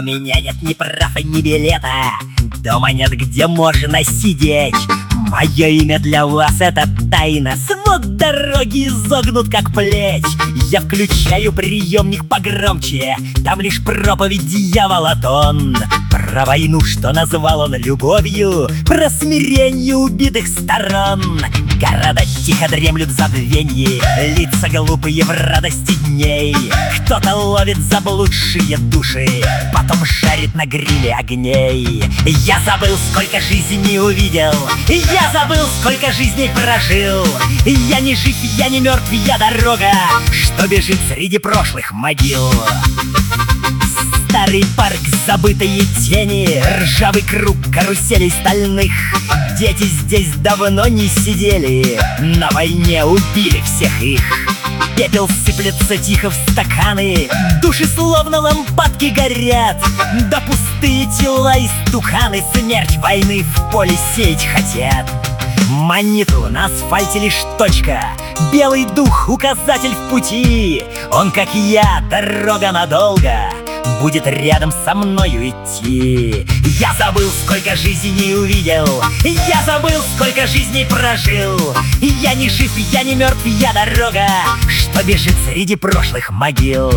меня нет ни прав и ни билета. Дома нет, где можно сидеть. Мое имя для вас — это тайна. Свод дороги изогнут, как плеть. Я включаю приемник погромче. Там лишь проповедь дьявола тон. Про войну, что назвал он любовью, про смирение убитых сторон. Города тихо дремлют в забвенье, лица глупые в радости дней. Кто-то ловит заблудшие души, потом жарит на гриле огней. Я забыл, сколько жизней увидел, я забыл, сколько жизней прожил. Я не жив, я не мертв, я дорога, что бежит среди прошлых могил. Старый парк, забытые тени, ржавый круг каруселей стальных. Дети здесь давно не сидели, на войне убили всех их. Пепел сыплется тихо в стаканы, души словно лампадки горят. Да пустые тела истуканы смерть войны в поле сеять хотят. Маниту на асфальте лишь точка, белый дух — указатель в пути. Он, как я, дорога надолго, будет рядом со мною идти. Я забыл, сколько жизней увидел, я забыл, сколько жизней прожил. Я не жив, я не мертв, я дорога, что бежит среди прошлых могил.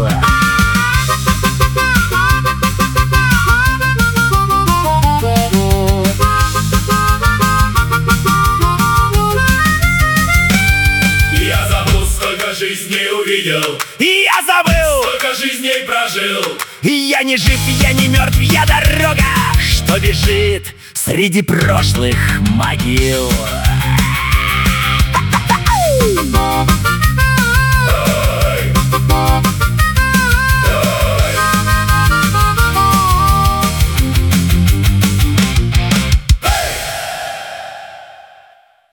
Я забыл, сколько жизней увидел, Я забыл, сколько жизней прожил. я не жив, я не мертв, я дорога, что бежит среди прошлых могил.